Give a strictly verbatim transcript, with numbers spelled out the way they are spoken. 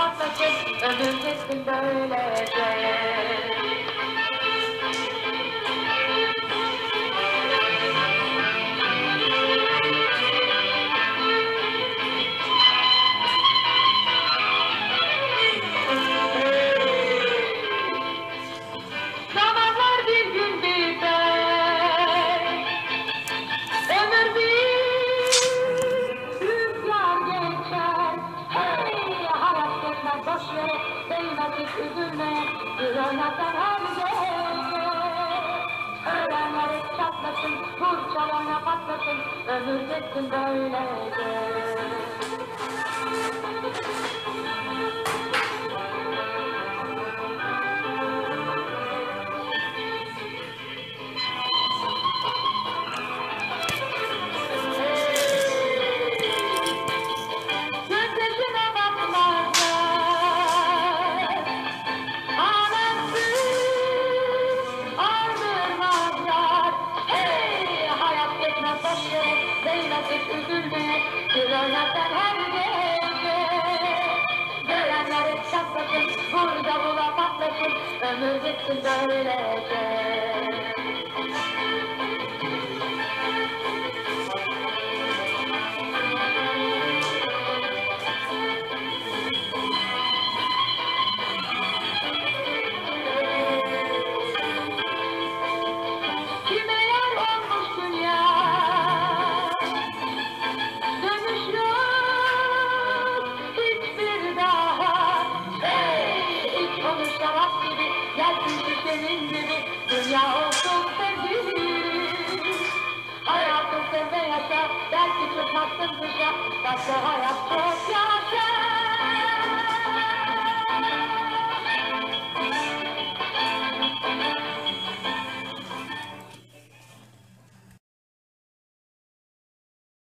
patlasın, ömür gitsin böylece. Zamanlar bir gün biter, ömür bir rüzgar geçer. Hey, hayat geçmez boş yere, değmez hiç üzülme, bir oynatan her gece. Ölenler hep çatlasın, vur çalana patlasın, ömür geçsin böylece. Gözlerine bakmazlar, anasız aldırmazlar. Hey, hayat geçmez boş yere, değmez hiç üzülme, bir oynatan her gece. Görenler hep çatlasın, vur davula patlasın, ömür geçsin böylece. Kime yer olmuş dünya, dönüş yok hiçbir daha. Hey, ilk olmuş şarap gibi, gelsin ki senin gibi, dünya olsun sevgilim. Hayatı sev ve yaşa, belki çıkmazsın dışa, başka hayat çok yaşa.